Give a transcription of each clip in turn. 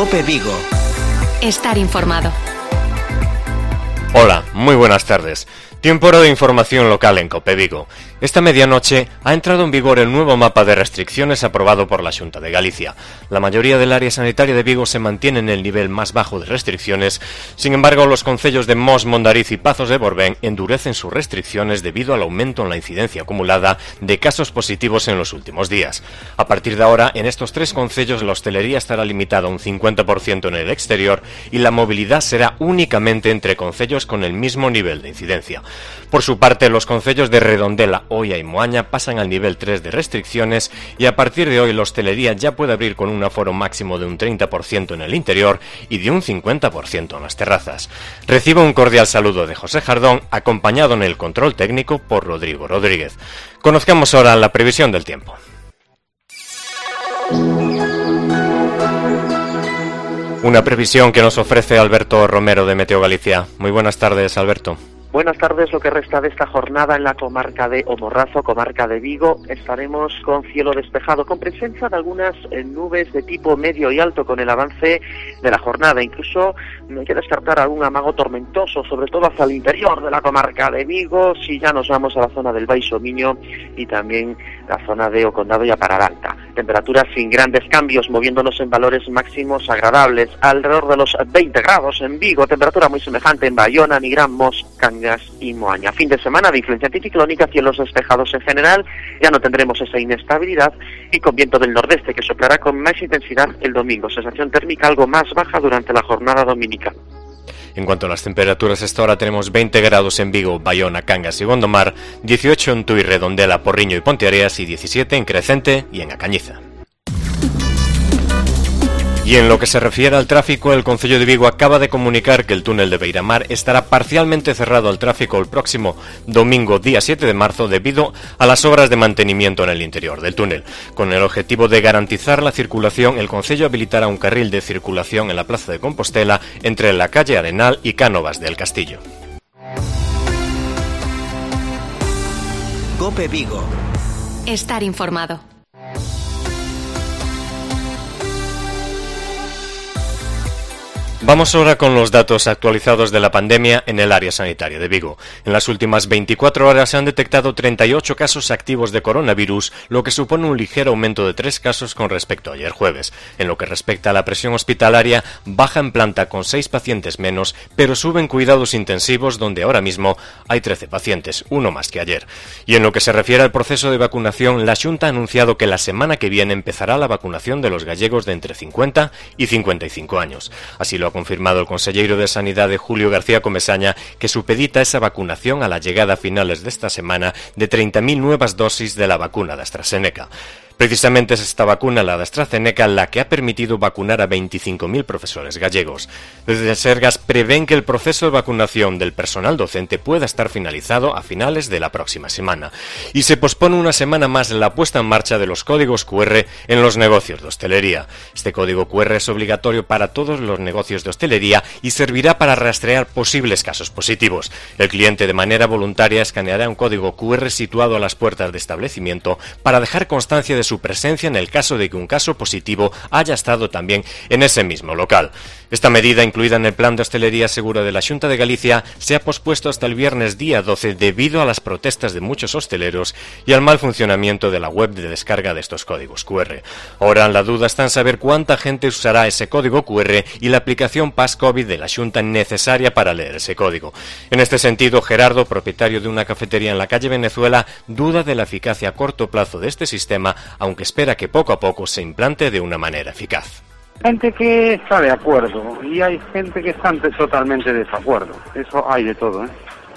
COPE Vigo. Estar informado. Hola, muy buenas tardes. Tiempo hora de información local en COPE Vigo. Esta medianoche ha entrado en vigor el nuevo mapa de restricciones aprobado por la Xunta de Galicia. La mayoría del área sanitaria de Vigo se mantiene en el nivel más bajo de restricciones. Sin embargo, los concellos de Mos, Mondariz y Pazos de Borbén endurecen sus restricciones debido al aumento en la incidencia acumulada de casos positivos en los últimos días. A partir de ahora, en estos tres concellos la hostelería estará limitada a un 50% en el exterior y la movilidad será únicamente entre concellos con el mismo nivel de incidencia. Por su parte, los concellos de Redondela, Oia y Moaña pasan al nivel 3 de restricciones y a partir de hoy la hostelería ya puede abrir con un aforo máximo de un 30% en el interior y de un 50% en las terrazas. Recibo un cordial saludo de José Jardón, acompañado en el control técnico por Rodrigo Rodríguez. Conozcamos ahora la previsión del tiempo. Una previsión que nos ofrece Alberto Romero de Meteo Galicia. Muy buenas tardes, Alberto. Buenas tardes. Lo que resta de esta jornada en la comarca de O Morrazo, comarca de Vigo, estaremos con cielo despejado, con presencia de algunas nubes de tipo medio y alto con el avance de la jornada. Incluso no hay que descartar algún amago tormentoso, sobre todo hacia el interior de la comarca de Vigo, si ya nos vamos a la zona del Baixo Miño y también la zona de O Condado y a Paralanta. Temperaturas sin grandes cambios, moviéndonos en valores máximos agradables, alrededor de los 20 grados en Vigo, temperatura muy semejante en Bayona, Nigrán, Mos, Cangas y Moaña. Fin de semana de influencia anticiclónica, cielos despejados en general, ya no tendremos esa inestabilidad y con viento del nordeste que soplará con más intensidad el domingo, sensación térmica algo más baja durante la jornada dominical. En cuanto a las temperaturas, a esta hora tenemos 20 grados en Vigo, Bayona, Cangas y Gondomar, 18 en Tui, Redondela, Porriño y Ponteareas y 17 en Crecente y en A Cañiza. Y en lo que se refiere al tráfico, el Concello de Vigo acaba de comunicar que el túnel de Beiramar estará parcialmente cerrado al tráfico el próximo domingo, día 7 de marzo, debido a las obras de mantenimiento en el interior del túnel. Con el objetivo de garantizar la circulación, el Concello habilitará un carril de circulación en la Plaza de Compostela entre la calle Arenal y Cánovas del Castillo. COPE Vigo. Estar informado. Vamos ahora con los datos actualizados de la pandemia en el área sanitaria de Vigo. En las últimas 24 horas se han detectado 38 casos activos de coronavirus, lo que supone un ligero aumento de 3 casos con respecto a ayer jueves. En lo que respecta a la presión hospitalaria, baja en planta con 6 pacientes menos, pero sube en cuidados intensivos donde ahora mismo hay 13 pacientes, uno más que ayer. Y en lo que se refiere al proceso de vacunación, la Xunta ha anunciado que la semana que viene empezará la vacunación de los gallegos de entre 50 y 55 años. Así lo ha confirmado el conselleiro de Sanidade Julio García Comesaña, que supedita esa vacunación a la llegada a finales de esta semana de 30.000 nuevas dosis de la vacuna de AstraZeneca. Precisamente es esta vacuna, la de AstraZeneca, la que ha permitido vacunar a 25.000 profesores gallegos. Desde el Sergas prevén que el proceso de vacunación del personal docente pueda estar finalizado a finales de la próxima semana. Y se pospone una semana más la puesta en marcha de los códigos QR en los negocios de hostelería. Este código QR es obligatorio para todos los negocios de hostelería y servirá para rastrear posibles casos positivos. El cliente de manera voluntaria escaneará un código QR situado a las puertas de establecimiento para dejar constancia de su presencia en el caso de que un caso positivo haya estado también en ese mismo local. Esta medida, incluida en el Plan de Hostelería Segura de la Xunta de Galicia, se ha pospuesto hasta el viernes día 12 debido a las protestas de muchos hosteleros y al mal funcionamiento de la web de descarga de estos códigos QR. Ahora la duda está en saber cuánta gente usará ese código QR y la aplicación Pass-COVID de la Xunta necesaria para leer ese código. En este sentido, Gerardo, propietario de una cafetería en la calle Venezuela, duda de la eficacia a corto plazo de este sistema, aunque espera que poco a poco se implante de una manera eficaz. Gente que está de acuerdo y hay gente que está totalmente de desacuerdo. Eso hay de todo, ¿eh?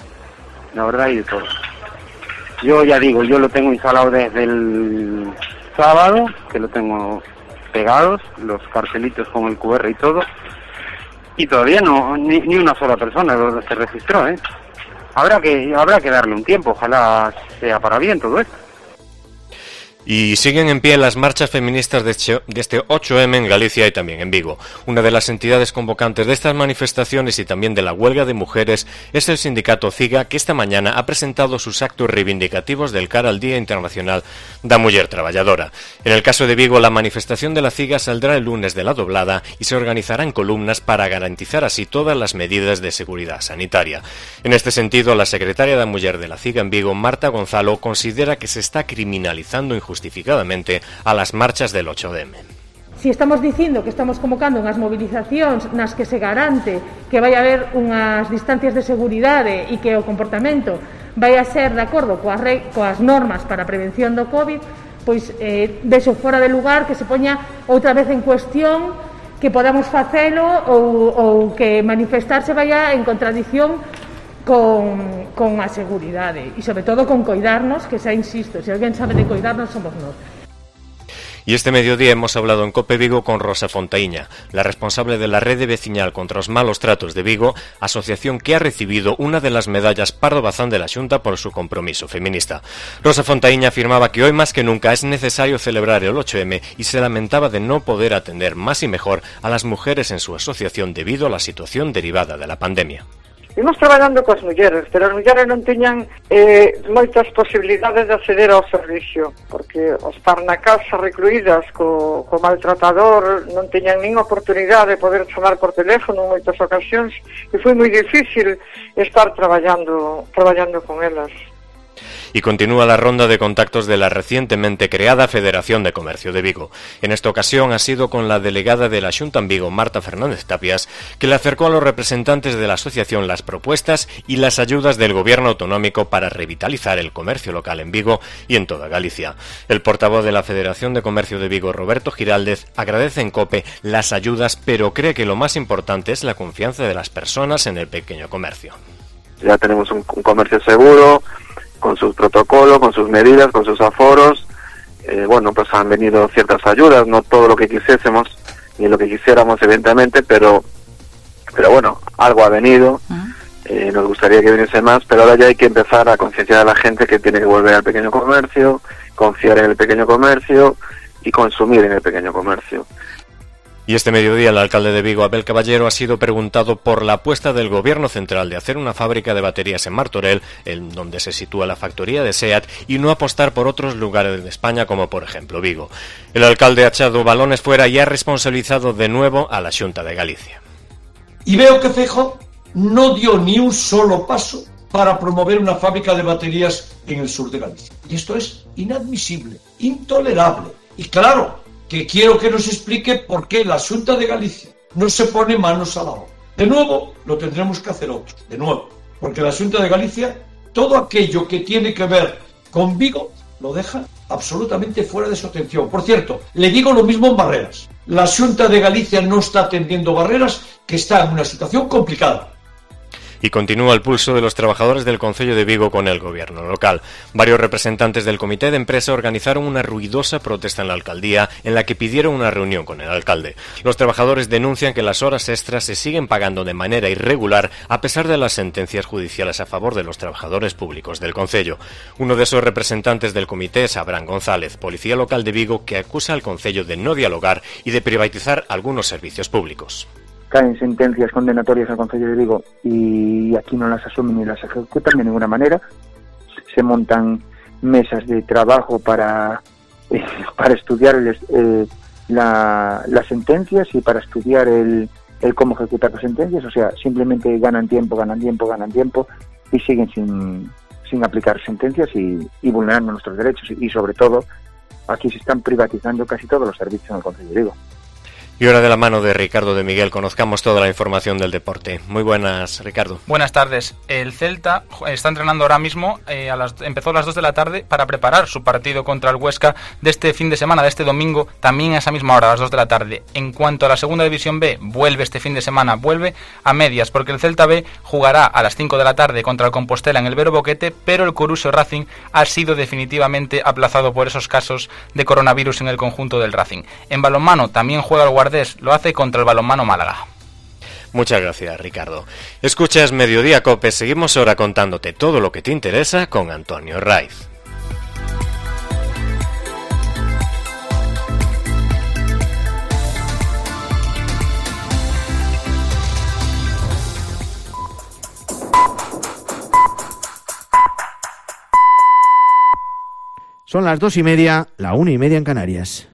La verdad hay de todo. Yo ya digo, yo lo tengo instalado desde el sábado, que lo tengo pegados, los cartelitos con el QR y todo, y todavía no, ni una sola persona se registró, ¿eh? Habrá que darle un tiempo, ojalá sea para bien todo esto. Y siguen en pie las marchas feministas de este 8M en Galicia y también en Vigo. Una de las entidades convocantes de estas manifestaciones y también de la huelga de mujeres es el sindicato CIGA, que esta mañana ha presentado sus actos reivindicativos del cara al Día Internacional da Muller Traballadora. En el caso de Vigo, la manifestación de la CIGA saldrá el lunes de la Doblada y se organizará en columnas para garantizar así todas las medidas de seguridad sanitaria. En este sentido, la secretaria da Muller de la CIGA en Vigo, Marta Gonzalo, considera que se está criminalizando injustificadamente a las marchas del 8M. Si estamos dicindo que estamos convocando unhas mobilizacións nas que se garante que vai haber unhas distancias de seguridade e que o comportamento vai a ser de acordo coas normas para a prevención do COVID, pois vexo fora de lugar que se poña outra vez en cuestión que podamos facelo ou que manifestarse vaya en contradición con a seguridade e sobre todo con coidarnos, que xa insisto, se alguén sabe de coidarnos somos nós. Y este mediodía hemos hablado en COPE Vigo con Rosa Fontaíña, la responsable de la Rede Veciñal contra os Malos Tratos de Vigo, asociación que ha recibido una de las medallas Pardo Bazán de la Xunta por su compromiso feminista. Rosa Fontaíña afirmaba que hoy más que nunca es necesario celebrar el 8M y se lamentaba de no poder atender más y mejor a las mujeres en su asociación debido a la situación derivada de la pandemia. Imos traballando coas mulleres, pero as mulleres non tiñan moitas posibilidades de acceder ao servicio, porque ao estar na casa recluídas co maltratador non tiñan nin oportunidade de poder chamar por teléfono en moitas ocasións e foi moi difícil estar traballando con elas. Y continúa la ronda de contactos de la recientemente creada Federación de Comercio de Vigo. En esta ocasión ha sido con la delegada de la Xunta en Vigo, Marta Fernández Tapias, que le acercó a los representantes de la asociación las propuestas y las ayudas del gobierno autonómico para revitalizar el comercio local en Vigo y en toda Galicia. El portavoz de la Federación de Comercio de Vigo, Roberto Giraldez, agradece en COPE las ayudas, pero cree que lo más importante es la confianza de las personas en el pequeño comercio. Ya tenemos un comercio seguro, con sus protocolos, con sus medidas, con sus aforos. Pues han venido ciertas ayudas, no todo lo que quisiésemos, ni lo que quisiéramos evidentemente, pero bueno, algo ha venido. Nos gustaría que viniese más, pero ahora ya hay que empezar a concienciar a la gente que tiene que volver al pequeño comercio, confiar en el pequeño comercio y consumir en el pequeño comercio. Y este mediodía el alcalde de Vigo, Abel Caballero, ha sido preguntado por la apuesta del gobierno central de hacer una fábrica de baterías en Martorell, en donde se sitúa la factoría de SEAT, y no apostar por otros lugares de España como por ejemplo Vigo. El alcalde ha echado balones fuera y ha responsabilizado de nuevo a la Xunta de Galicia. Y veo que Feijóo no dio ni un solo paso para promover una fábrica de baterías en el sur de Galicia. Y esto es inadmisible, intolerable. Y claro, que quiero que nos explique por qué la Xunta de Galicia no se pone manos a la obra. De nuevo, lo tendremos que hacer otros, de nuevo, porque la Xunta de Galicia, todo aquello que tiene que ver con Vigo, lo deja absolutamente fuera de su atención. Por cierto, le digo lo mismo en Barreras. La Xunta de Galicia no está atendiendo Barreras, que está en una situación complicada. Y continúa el pulso de los trabajadores del Concello de Vigo con el gobierno local. Varios representantes del comité de empresa organizaron una ruidosa protesta en la alcaldía en la que pidieron una reunión con el alcalde. Los trabajadores denuncian que las horas extras se siguen pagando de manera irregular a pesar de las sentencias judiciales a favor de los trabajadores públicos del concello. Uno de esos representantes del comité es Abraham González, policía local de Vigo, que acusa al concello de no dialogar y de privatizar algunos servicios públicos. Caen sentencias condenatorias al Concello de Vigo y aquí no las asumen ni las ejecutan de ninguna manera. Se montan mesas de trabajo para estudiar las sentencias y para estudiar el cómo ejecutar las sentencias. O sea, simplemente ganan tiempo y siguen sin aplicar sentencias y vulnerando nuestros derechos. Y sobre todo, aquí se están privatizando casi todos los servicios en el Concello de Vigo. Y ahora, de la mano de Ricardo de Miguel, conozcamos toda la información del deporte. Muy buenas, Ricardo. Buenas tardes. El Celta está entrenando ahora mismo, empezó a las 2 de la tarde para preparar su partido contra el Huesca de este fin de semana, de este domingo, también a esa misma hora, a las 2 de la tarde. En cuanto a la Segunda División B, vuelve este fin de semana, vuelve a medias, porque el Celta B jugará a las 5 de la tarde contra el Compostela en el Vero Boquete, pero el Coruxo Racing ha sido definitivamente aplazado por esos casos de coronavirus en el conjunto del Racing. En balonmano también juega el Guardés, lo hace contra el Balonmano Málaga. Muchas gracias, Ricardo. Escuchas Mediodía Cope, seguimos ahora contándote todo lo que te interesa con Antonio Raiz. Son las 2:30, la 1:30 en Canarias.